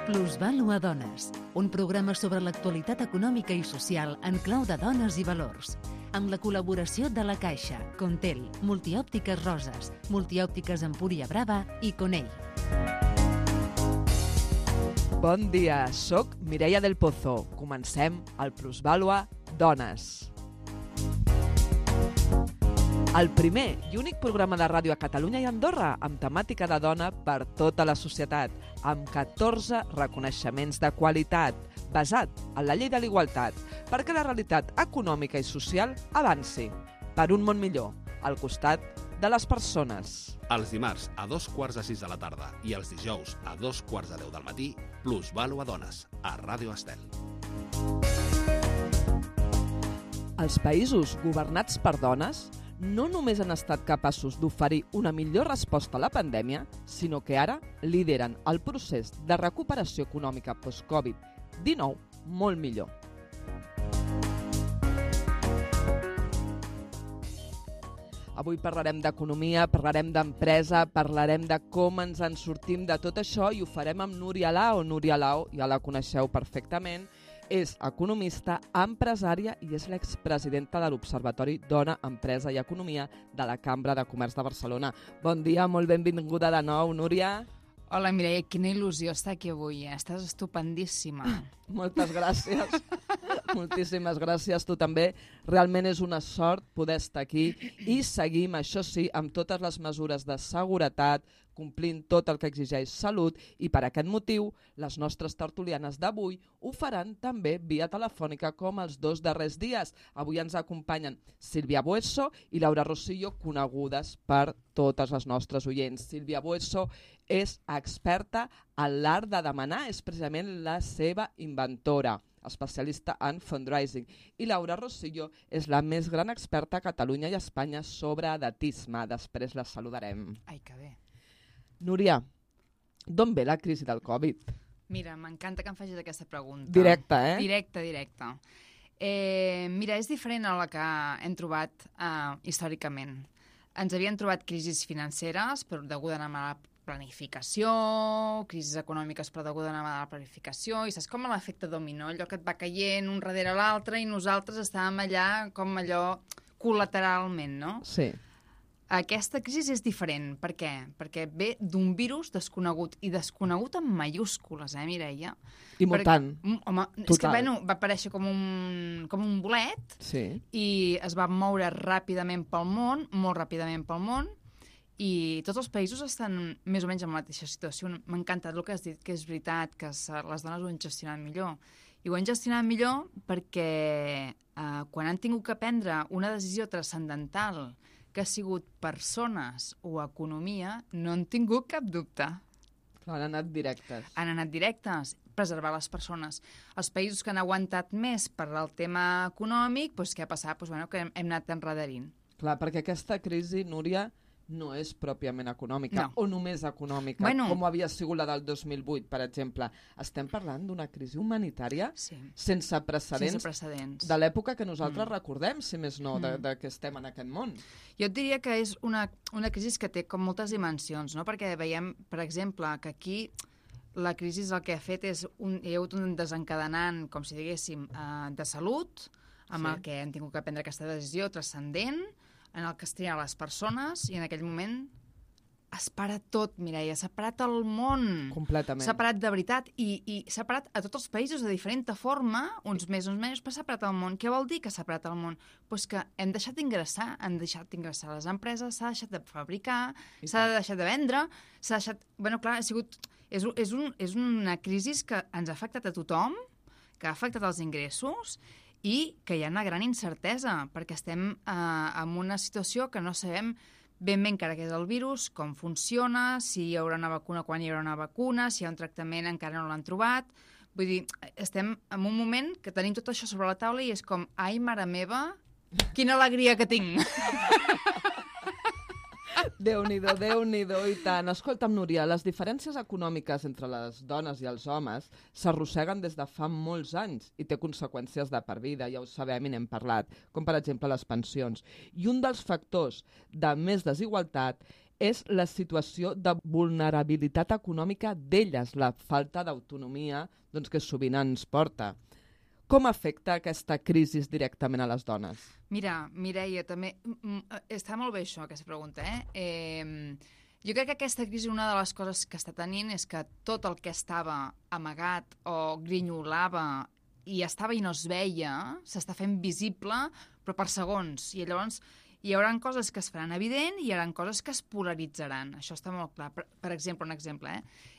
Plusvàlua Dones, un programa sobre l'actualitat econòmica i social en clau de dones i valors, amb la col·laboració de La Caixa, Contel, Multiòptiques Roses, Multiòptiques Empúria Brava i Conell. Bon dia, soc Mireia del Pozo. Comencem el Plusvàlua Dones. El primer i únic programa de ràdio a Catalunya i Andorra amb temàtica de dona per tota la societat, amb 14 reconeixements de qualitat, basat en la llei de l'igualtat, perquè la realitat econòmica i social avanci per un món millor, al costat de les persones. Els dimarts a 5:45 de la tarda i els dijous a 10:15 del matí, Plusvàlua Dones, a Ràdio Estel. Els països governats per dones no només han estat capaços d'oferir una millor resposta a la pandèmia, sinó que ara lideren el procés de recuperació econòmica post-Covid-19 molt millor. Avui parlarem d'economia, parlarem d'empresa, parlarem de com ens en sortim de tot això i ho farem amb Núria Lao. Núria Lao, ja la coneixeu perfectament, és economista, empresària i és l'expresidenta de l'Observatori Dona, Empresa i Economia de la Cambra de Comerç de Barcelona. Bon dia, molt benvinguda de nou, Núria. Hola, Mireia, quina il·lusió estar aquí avui. Estàs estupendíssima. Moltes gràcies. Moltíssimes gràcies, tu també. Realment és una sort poder estar aquí i seguim, això sí, amb totes les mesures de seguretat, complint tot el que exigeix salut i per aquest motiu les nostres tertulianes d'avui ho faran també via telefònica com els dos darrers dies. Avui ens acompanyen Sílvia Bueso i Laura Rosillo, conegudes per totes les nostres oients. Sílvia Bueso és experta en l'art de demanar, és precisament la seva inventora, especialista en fundraising, i Laura Rosillo és la més gran experta a Catalunya i Espanya sobre edatisme. Després la saludarem. Ai, que bé. Núria, d'on ve la crisi del Covid? Mira, m'encanta que em facis aquesta pregunta. Directa, eh? Directa. Mira, és diferent a la que hem trobat històricament. Ens havien trobat crisis financeres però deguda a una mala planificació, crisis econòmiques però deguda a una mala planificació, i saps com l'efecte dominó, allò que et va caient un darrere l'altre i nosaltres estàvem allà com allò col·lateralment, no? Sí. Aquesta crisi és diferent. Per què? Perquè ve d'un virus desconegut, i desconegut en mayúscules, Mireia? I mutant. Home, és que va aparèixer com un bolet, sí, i es va moure ràpidament pel món, molt ràpidament pel món, i tots els països estan més o menys en la mateixa situació. M'ha encantat el que has dit, que és veritat, que les dones ho han gestionat millor. I ho han gestionat millor perquè quan han tingut que prendre una decisió transcendental que ha sigut persones o economia, no han tingut cap dubte. Clar, han anat directes. Han anat directes, preservar les persones. Els països que han aguantat més per al tema econòmic, doncs què ha passat? Doncs, que hem anat enredarint. Clar, perquè aquesta crisi, Núria, no és pròpiament econòmica, no, o només econòmica, com havia sigut la del 2008, per exemple. Estem parlant d'una crisi humanitària sense precedents de l'època que nosaltres recordem, si més no, de que estem en aquest món. Jo et diria que és una crisi que té com moltes dimensions, no? Perquè veiem, per exemple, que aquí la crisi el que ha fet és hi ha hagut un desencadenant, com si diguéssim, de salut, amb el que hem tingut que prendre aquesta decisió transcendent, en el que es trien les persones, i en aquell moment es para tot, Mireia, s'ha parat el món. Completament. S'ha parat de veritat, i s'ha parat a tots els països de diferent forma, uns més, però s'ha parat el món. Què vol dir que s'ha parat el món? Doncs que hem deixat d'ingressar, les empreses, s'ha deixat de fabricar, s'ha deixat de vendre, s'ha deixat... Bueno, clar, és una crisi que ens ha afectat a tothom, que ha afectat els ingressos, i que hi ha una gran incertesa, perquè estem en una situació que no sabem ben encara què és el virus, com funciona, si hi haurà una vacuna, quan hi haurà una vacuna, si hi ha un tractament, encara no l'han trobat. Vull dir, estem en un moment que tenim tot això sobre la taula i és com, ai, mare meva, quina alegria que tinc! Déu-n'hi-do, Déu-n'hi-do, i tant. Escolta'm, Núria, les diferències econòmiques entre les dones i els homes s'arrosseguen des de fa molts anys i té conseqüències de per vida, ja ho sabem i n'hem parlat, com per exemple les pensions. I un dels factors de més desigualtat és la situació de vulnerabilitat econòmica d'elles, la falta d'autonomia doncs, que sovint ens porta. Com afecta aquesta crisi directament a les dones? Mira, Mireia, també està molt bé això, aquesta pregunta. Jo crec que aquesta crisi, una de les coses que està tenint és que tot el que estava amagat o grinyolava i estava i no es veia, s'està fent visible, però per segons. I llavors hi haurà coses que es faran evident i hi haurà coses que es polaritzaran. Això està molt clar. Per exemple, un exemple,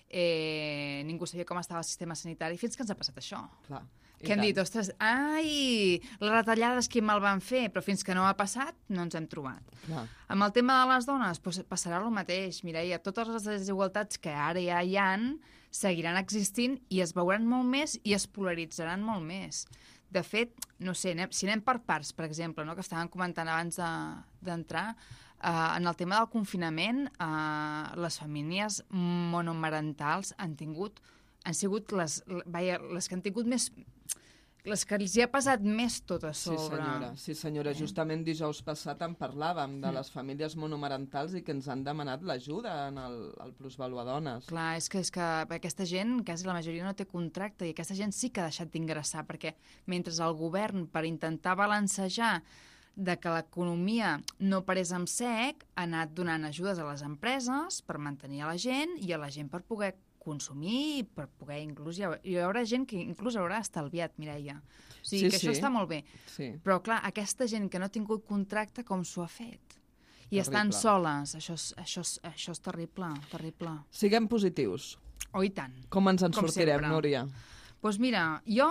ningú sabia com estava el sistema sanitari fins que ens ha passat això. Clar. Que hem dit, ostres, ai, les retallades qui me'l van fer, però fins que no ha passat no ens hem trobat. Clar. Amb el tema de les dones doncs passarà el mateix. Mireia, totes les desigualtats que ara ja hi ha seguiran existint i es veuran molt més i es polaritzaran molt més. De fet, no sé, si anem per parts, per exemple, no, que estàvem comentant abans d'entrar, en el tema del confinament, les famílies monomarentals han sigut les que han tingut més... Les que els hi ha pesat més tot a sobre. Sí, senyora. Justament dijous passat en parlàvem de les famílies monomarentals i que ens han demanat l'ajuda en el Plusvàlua Dones. Clar, és que aquesta gent, quasi la majoria no té contracte, i aquesta gent sí que ha deixat d'ingressar, perquè mentre el govern, per intentar balancejar de que l'economia no parés en sec, ha anat donant ajudes a les empreses per mantenir a la gent i a la gent per poder consumir i per poder inclús... Hi haurà gent que inclús haurà estalviat, Mireia. O sigui, que això està molt bé. Sí. Però, clar, aquesta gent que no ha tingut contracte, com s'ho ha fet? I estan soles. Això és terrible, terrible. Siguem positius. Oh, i tant. Com ens en sortirem, Núria? Doncs mira, jo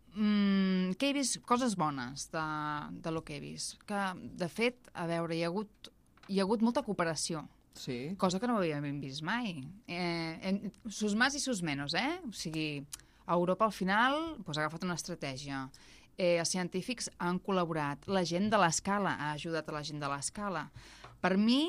que he vist coses bones de lo que he vist. Que, de fet, a veure, hi ha hagut molta cooperació. Sí. Cosa que no havíem vist mai. Sus más i sus menos, O sigui, Europa al final ha agafat una estratègia. Els científics han col·laborat. La gent de l'Escala ha ajudat a la gent de l'Escala. Per mi,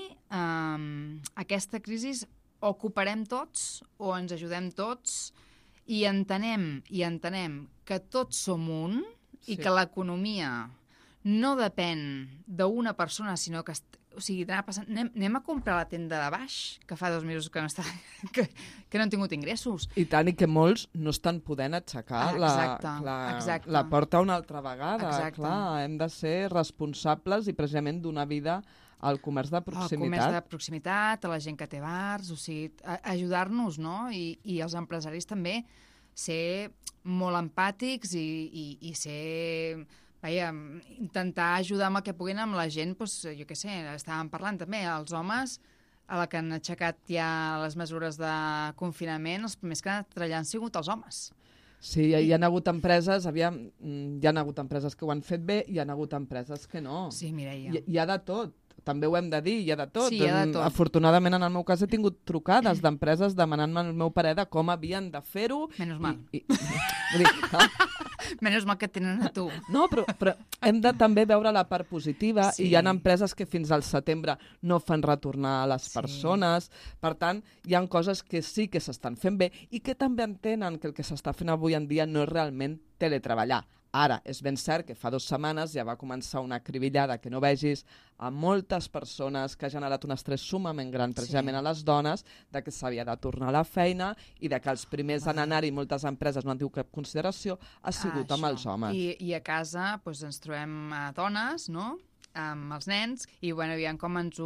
aquesta crisi o cooperem tots o ens ajudem tots i entenem que tots som un i que l'economia no depèn d'una persona, sinó que o sigui, anem a comprar la tenda de baix, que fa 2 mesos que no han tingut ingressos. I tant, i que molts no estan podent aixecar la porta una altra vegada. Exacte. Clar, hem de ser responsables i precisament donar vida al comerç de proximitat. Al comerç de proximitat, a la gent que té bars, o sigui, ajudar-nos, no? I els empresaris també ser molt empàtics i ser... intentar ajudar amb el que puguin amb la gent, doncs, jo què sé, estàvem parlant també, els homes, a la que han aixecat ja les mesures de confinament, els primers que han anat treballant han sigut els homes. Sí, hi ha hagut empreses, hi ha hagut empreses que ho han fet bé i hi ha hagut empreses que no. Sí, Mireia. Hi ha de tot. També ho hem de dir, hi ha de tot. Sí, hi ha de tot. Afortunadament, en el meu cas, he tingut trucades d'empreses demanant-me el meu parer de com havien de fer-ho. Menys mal. Vull dir, Menys mal que tenen a tu. No, però hem de també veure la part positiva i hi ha empreses que fins al setembre no fan retornar a les persones. Per tant, hi ha coses que sí que s'estan fent bé i que també entenen que el que s'està fent avui en dia no és realment teletreballar. Ara, és ben cert que fa 2 setmanes ja va començar una cribillada que no vegis a moltes persones que ha generat un estrès sumament gran precisament a les dones, de que s'havia de tornar a la feina i de que els primers en anar-hi moltes empreses no han tingut cap consideració, ha sigut amb els homes. I a casa doncs, ens trobem dones, no?, amb els nens, i aviam com ens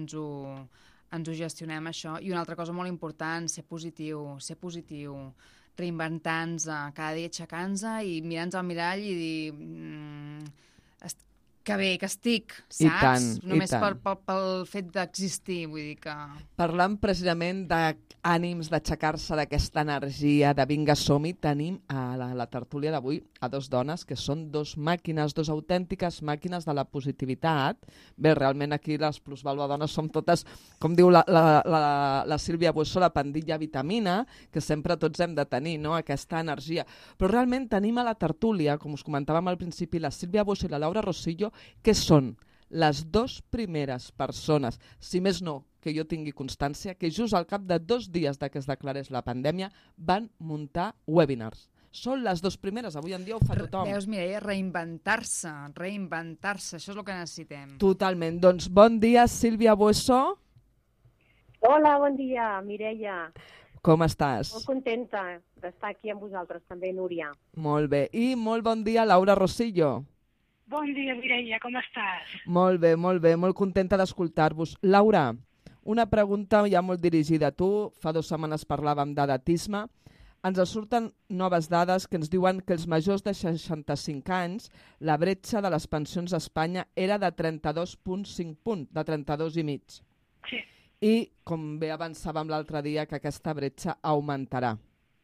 ho gestionem això. I una altra cosa molt important, ser positiu, reinventar-nos, cada dia aixecar-nos i mirar-nos al mirall i dir que bé, que estic, saps? Només pel fet d'existir, vull dir que... Parlant precisament d'ànims, d'aixecar-se d'aquesta energia, de vinga som-hi, tenim a la tertúlia d'avui a 2 dones que són 2 màquines, 2 autèntiques màquines de la positivitat. Bé, realment aquí les Plusvàlua Dones som totes, com diu la Sílvia Bueso, la pandilla vitamina, que sempre tots hem de tenir, no?, aquesta energia. Però realment tenim a la tertúlia, com us comentàvem al principi, la Sílvia Bueso i la Laura Rosillo, que són les 2 primeres persones, si més no que jo tingui constància, que just al cap de 2 dies que es declarés la pandèmia van muntar webinars. Són les 2 primeres, avui en dia ho fa tothom. Veus, Mireia, reinventar-se, això és el que necessitem. Totalment. Doncs bon dia, Sílvia Bueso. Hola, bon dia, Mireia. Com estàs? Molt contenta d'estar aquí amb vosaltres també, Núria. Molt bé. I molt bon dia, Laura Rosillo. Bon dia, Mireia, com estàs? Molt bé, molt contenta d'escoltar-vos. Laura, una pregunta ja molt dirigida a tu. Fa 2 setmanes parlàvem d'edatisme. Ens surten noves dades que ens diuen que els majors de 65 anys, la bretxa de les pensions a Espanya era de 32,5 punts, de 32,5. Sí. I, com bé avançàvem l'altre dia, que aquesta bretxa augmentarà.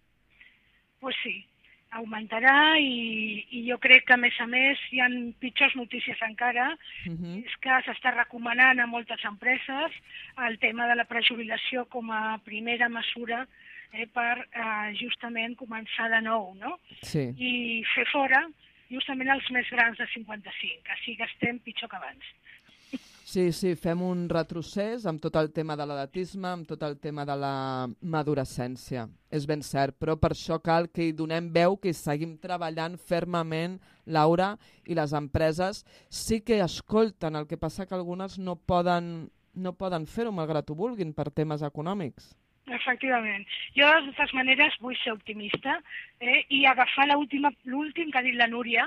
Pues sí, augmentarà i jo crec que, a més, hi ha pitjors notícies encara. És que s'està recomanant a moltes empreses el tema de la prejubilació com a primera mesura per justament començar de nou, no? Sí. I fer fora justament els més grans de 55, així que estem pitjor que abans. Sí, fem un retrocés amb tot el tema de l'edatisme, amb tot el tema de la madurescència. És ben cert, però per això cal que hi donem veu, que hi seguim treballant fermament, Laura, i les empreses sí que escolten, el que passa que algunes no poden fer-ho malgrat ho vulguin per temes econòmics. Efectivament. Jo, de totes maneres, vull ser optimista i agafar l'últim que ha dit la Núria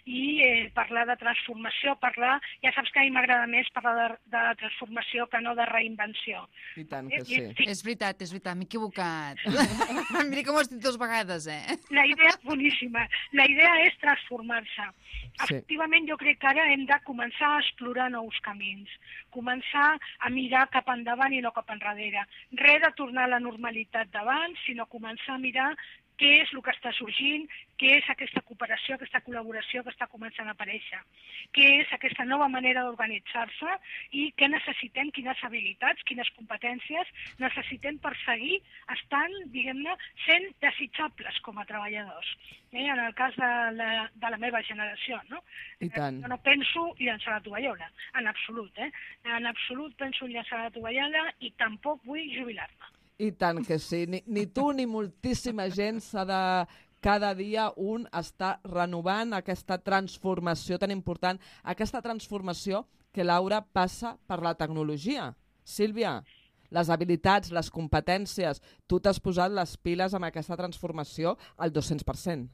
i parlar de transformació, ja saps que a mi m'agrada més parlar de transformació que no de reinvenció. I tant que sí. És veritat, m'he equivocat. Mira com ho has dit 2 vegades, La idea és boníssima. La idea és transformar-se. Efectivament, jo crec que ara hem de començar a explorar nous camins, començar a mirar cap endavant i no cap enrere. Res de tornar a la normalitat d'abans, sinó començar a mirar què és el que està sorgint, què és aquesta cooperació, aquesta col·laboració que està començant a aparèixer, què és aquesta nova manera d'organitzar-se i què necessitem, quines habilitats, quines competències necessitem per seguir estant, diguem-ne, sent desitjables com a treballadors. En el cas de la meva generació, no? I tant. Jo no penso llançar la tovallola, en absolut. En absolut penso llançar la tovallola i tampoc vull jubilar-me. I tant que sí. Ni tu ni moltíssima gent s'ha de cada dia un està renovant aquesta transformació tan important, aquesta transformació que, Laura, passa per la tecnologia. Sílvia, les habilitats, les competències, tu t'has posat les piles amb aquesta transformació al 200%.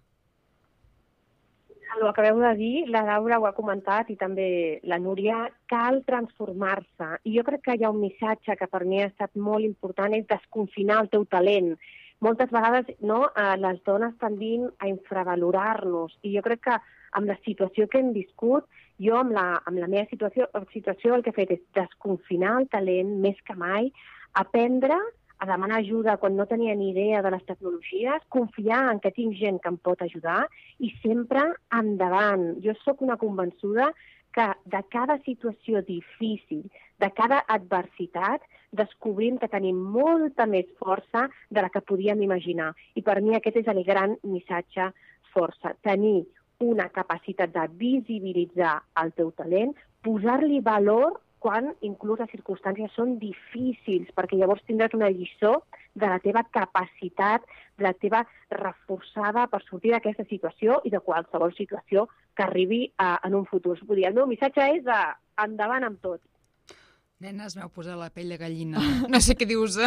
El que acabeu de dir, la Laura ho ha comentat i també la Núria, cal transformar-se. I jo crec que hi ha un missatge que per mi ha estat molt important, és desconfinar el teu talent. Moltes vegades les dones tendim a infravalorar-nos i jo crec que amb la situació que hem viscut, jo amb la meva situació el que he fet és desconfinar el talent més que mai, aprendre a demanar ajuda quan no tenia ni idea de les tecnologies, confiar en que tinc gent que em pot ajudar i sempre endavant. Jo sóc una convençuda que de cada situació difícil, de cada adversitat, descobrim que tenim molta més força de la que podíem imaginar. I per mi aquest és el gran missatge força. Tenir una capacitat de visibilitzar el teu talent, posar-li valor quan inclús les circumstàncies són difícils, perquè llavors tindràs una lliçó de la teva capacitat, de la teva reforçada per sortir d'aquesta situació i de qualsevol situació que arribi en un futur. Vull dir, el meu missatge és endavant amb tot. Nenes, m'heu posat la pell de gallina. No sé què dius.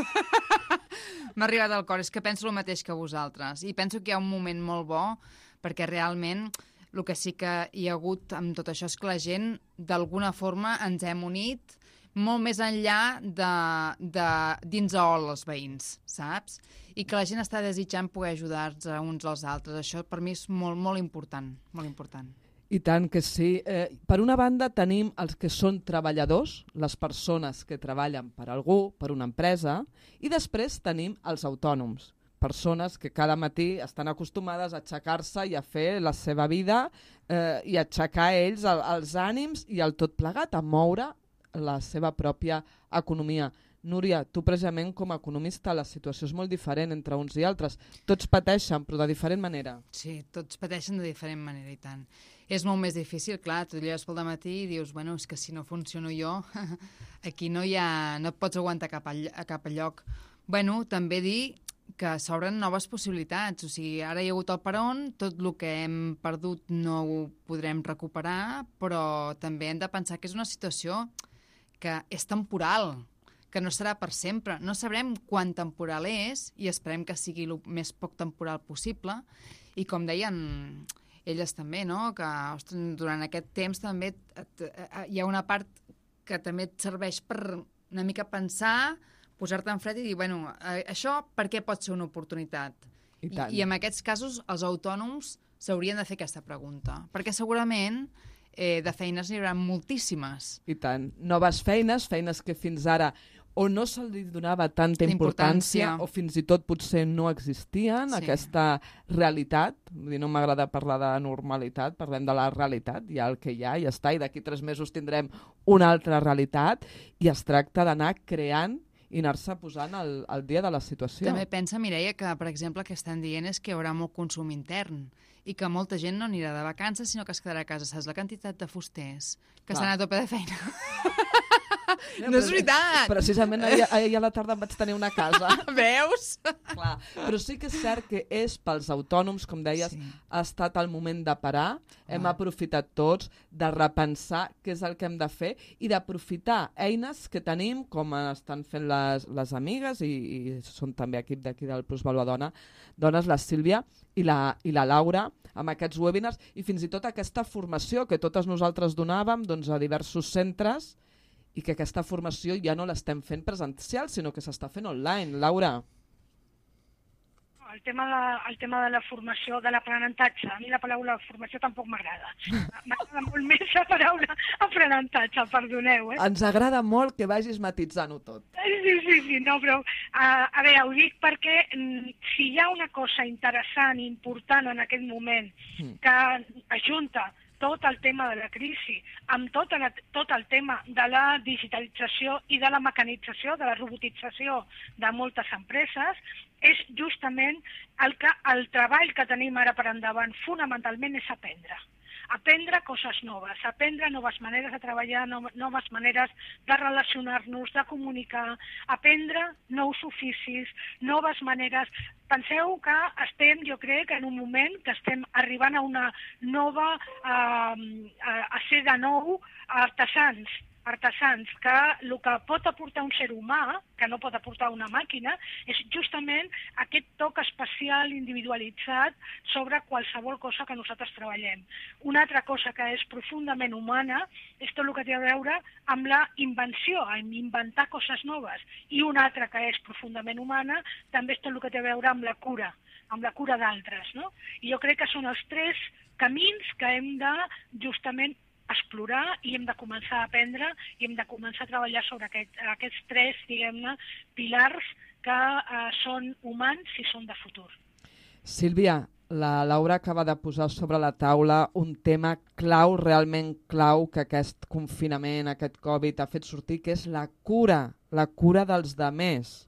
M'ha arribat al cor. És que penso el mateix que vosaltres. I penso que hi ha un moment molt bo, perquè realment el que sí que hi ha hagut amb tot això és que la gent, d'alguna forma, ens hem unit molt més enllà de dins a ol els veïns, saps? I que la gent està desitjant poder ajudar-se uns als altres. Això per mi és molt, molt important, molt important. I tant que sí. Per una banda tenim els que són treballadors, les persones que treballen per algú, per una empresa, i després tenim els autònoms, persones que cada matí estan acostumades a aixecar-se i a fer la seva vida i a aixecar ells els ànims i el tot plegat, a moure la seva pròpia economia. Núria, tu precisament com a economista la situació és molt diferent entre uns i altres. Tots pateixen, però de diferent manera. Sí, tots pateixen de diferent manera, i tant. És molt més difícil, clar, tu lleves pel dematí i dius, bueno, és que si no funciono jo, aquí no et pots aguantar a cap lloc. Bueno, també dir que s'obren noves possibilitats. O sigui, ara hi ha hagut el peron, tot el que hem perdut no ho podrem recuperar, però també hem de pensar que és una situació que és temporal, que no serà per sempre. No sabrem quan temporal és i esperem que sigui el més poc temporal possible. I com deien elles també, no? Que ostres, durant aquest temps també hi ha una part que també et serveix per una mica pensar, posar-te en fred i dir, bueno, això per què pot ser una oportunitat? I en aquests casos els autònoms s'haurien de fer aquesta pregunta, perquè segurament de feines n'hi haurà moltíssimes. I tant. Noves feines, feines que fins ara o no se li donava tanta importància o fins i tot potser no existien, aquesta realitat. Vull dir, no m'agrada parlar de normalitat, parlem de la realitat, hi ha el que hi ha, ja està, i d'aquí 3 mesos tindrem una altra realitat i es tracta d'anar creant i anar-se posant al dia de la situació. També pensa, Mireia, que, per exemple, el que estan dient és que hi haurà molt consum intern i que molta gent no anirà de vacances, sinó que es quedarà a casa. Saps la quantitat de fusters que estan a tope de feina? No és veritat! Precisament ahir a la tarda em vaig tenir una casa. Veus? Clar. Però sí que és cert que és pels autònoms, com deies, ha estat el moment de parar, hem aprofitat tots de repensar què és el que hem de fer i d'aprofitar eines que tenim, com estan fent les amigues i són també equip d'aquí del Plusvàlua Dones, la Sílvia i la Laura, amb aquests webinars i fins i tot aquesta formació que totes nosaltres donàvem a diversos centres i que aquesta formació ja no l'estem fent presencial, sinó que s'està fent online. Laura? El tema de la formació, de l'aprenentatge. A mi la paraula formació tampoc m'agrada. M'agrada molt més la paraula aprenentatge, perdoneu. Ens agrada molt que vagis matitzant-ho tot. Sí, no, però a veure, ho dic perquè si hi ha una cosa interessant i important en aquest moment que ajunta tot el tema de la crisi, amb tot el tema de la digitalització i de la mecanització, de la robotització de moltes empreses, és justament el treball que tenim ara per endavant, fonamentalment és aprendre. Aprendre coses noves, aprendre noves maneres de treballar, noves maneres de relacionar-nos, de comunicar, aprendre nous oficis, noves maneres. Penseu que estem, jo crec, en un moment que estem arribant a una nova, a ser de nou artesans, que el que pot aportar un ser humà, que no pot aportar una màquina, és justament aquest toc especial, individualitzat, sobre qualsevol cosa que nosaltres treballem. Una altra cosa que és profundament humana és tot el que té a veure amb la invenció, amb inventar coses noves. I una altra que és profundament humana també és tot el que té a veure amb la cura d'altres, no? I jo crec que són els 3 camins que hem de justament explorar i hem de començar a aprendre i hem de començar a treballar sobre aquests 3, diguem-ne, pilars que són humans i són de futur. Sílvia, la Laura acaba de posar sobre la taula un tema clau, realment clau, que aquest confinament, aquest Covid ha fet sortir, que és la cura dels demés.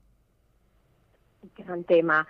Gran tema.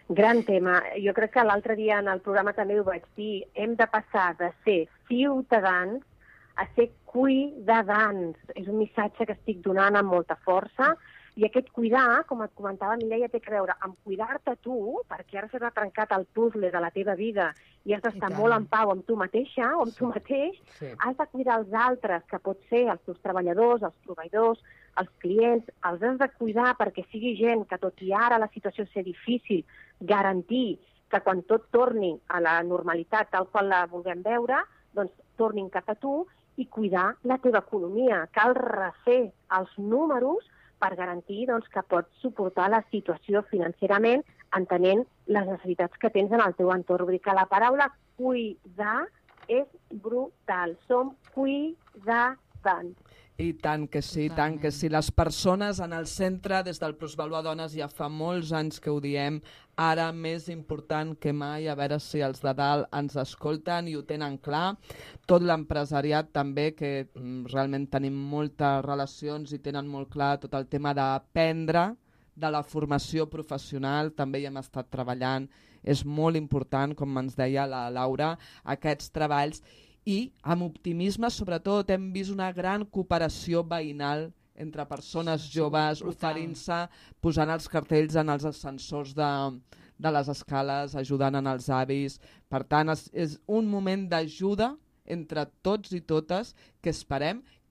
Jo crec que l'altre dia en el programa també ho vaig dir, hem de passar de ser ciutadans a ser cuidadans. És un missatge que estic donant amb molta força i aquest cuidar, com et comentava Mireia, té que veure amb cuidar-te tu, perquè ara s'ha trencat el puzzle de la teva vida i has d'estar molt en pau amb tu mateixa o amb tu mateix, has de cuidar els altres, que pot ser els teus treballadors, els proveïdors, els clients, els has de cuidar perquè sigui gent que tot i ara la situació ser difícil, garantir que quan tot torni a la normalitat tal qual la vulguem veure, doncs tornin cap a tu i cuidar la teva economia. Cal refer els números per garantir que pots suportar la situació financerament entenent les necessitats que tens en el teu entorn. Vull dir que la paraula cuidar és brutal. Som cuidadans. I tant que sí, tant que sí. Les persones en el centre, des del Plusvàlua Dones, ja fa molts anys que ho diem, ara més important que mai, a veure si els de dalt ens escolten i ho tenen clar. Tot l'empresariat també, que realment tenim moltes relacions i tenen molt clar tot el tema d'aprendre, de la formació professional, també hi hem estat treballant. És molt important, com ens deia la Laura, aquests treballs. I amb optimisme, sobretot, hem vist una gran cooperació veïnal entre persones joves, oferint-se, posant els cartells en els ascensors de les escales, ajudant en els avis. Per tant, és un moment d'ajuda entre tots i totes que esperem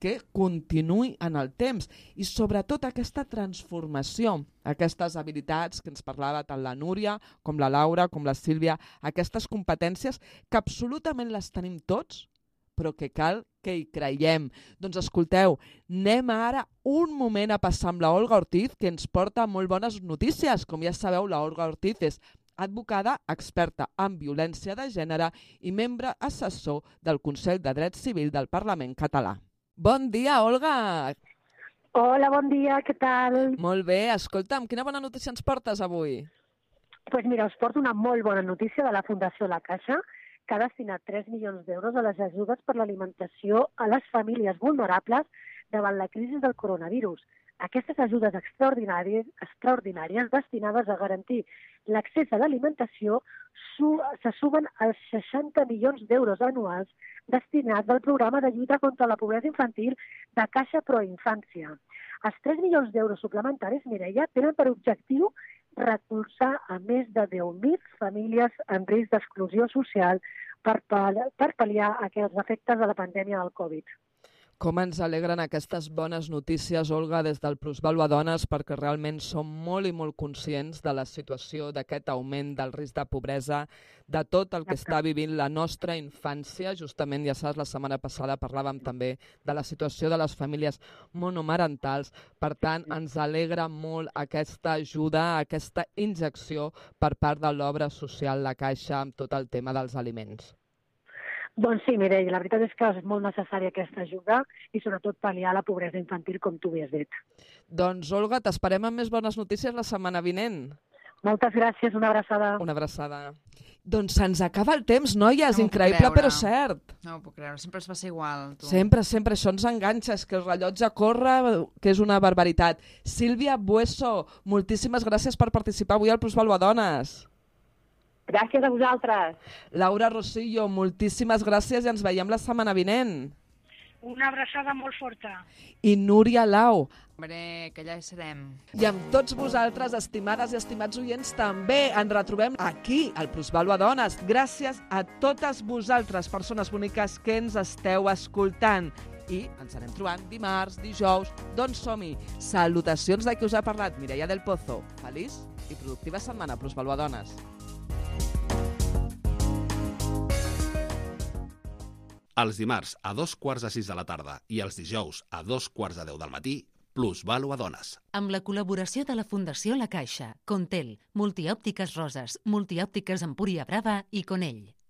que continuï en el temps i sobretot aquesta transformació, aquestes habilitats que ens parlava tant la Núria com la Laura, com la Sílvia, aquestes competències que absolutament les tenim tots, però que cal que hi creiem. Doncs escolteu, anem ara un moment a passar amb la Olga Ortiz, que ens porta molt bones notícies. Com ja sabeu, la Olga Ortiz és advocada, experta en violència de gènere i membre assessor del Consell de Dret Civil del Parlament Català. Bon dia, Olga! Hola, bon dia, què tal? Molt bé, escolta'm, quina bona notícia ens portes avui? Doncs mira, us porto una molt bona notícia de la Fundació La Caixa, que ha destinat 3 milions d'euros a les ajudes per l'alimentació a les famílies vulnerables davant la crisi del coronavirus. Aquestes ajudes extraordinàries destinades a garantir l'accés a l'alimentació se sumen als 60 milions d'euros anuals destinats al programa de lluita contra la pobresa infantil de Caixa Proinfància. Els 3 milions d'euros suplementaris, Mireia, tenen per objectiu recolzar a més de 10.000 famílies en risc d'exclusió social per pal·liar els efectes de la pandèmia del Covid. Com ens alegren aquestes bones notícies, Olga, des del Plusvalua Dones, perquè realment som molt i molt conscients de la situació, d'aquest augment del risc de pobresa, de tot el que està vivint la nostra infància. Justament, ja saps, la setmana passada parlàvem també de la situació de les famílies monomarentals. Per tant, ens alegra molt aquesta ajuda, aquesta injecció per part de l'obra social La Caixa amb tot el tema dels aliments. Doncs sí, Mireia, la veritat és que és molt necessària aquesta ajuda i sobretot pal·liar la pobresa infantil, com tu bé has dit. Doncs, Olga, t'esperem amb més bones notícies la setmana vinent. Moltes gràcies, una abraçada. Una abraçada. Doncs se'ns acaba el temps, noies, increïble però cert. No ho puc creure, sempre es passa igual. Tu. Sempre, això ens enganxa, és que el rellotge corre, que és una barbaritat. Sílvia Bueso, moltíssimes gràcies per participar avui al Plusvalua Dones. Gràcies a vosaltres. Laura Rosillo, moltíssimes gràcies i ens veiem la setmana vinent. Una abraçada molt forta. I Núria Lau. Hombre, que allà hi serem. I amb tots vosaltres, estimades i estimats oients, també ens retrobem aquí, al Plusvalua Dones. Gràcies a totes vosaltres, persones boniques que ens esteu escoltant. I ens anem trobant dimarts, dijous, doncs som-hi. Salutacions de qui us ha parlat, Mireia del Pozo. Feliç i productiva setmana, Plusvalua Dones. Els dimarts a 2:45 de la tarda i els dijous a 2:10 del matí, Plusvalua Dones. Amb la col·laboració de la Fundació La Caixa, Contel, Multiòptiques Roses, Multiòptiques Empúria Brava i Conell.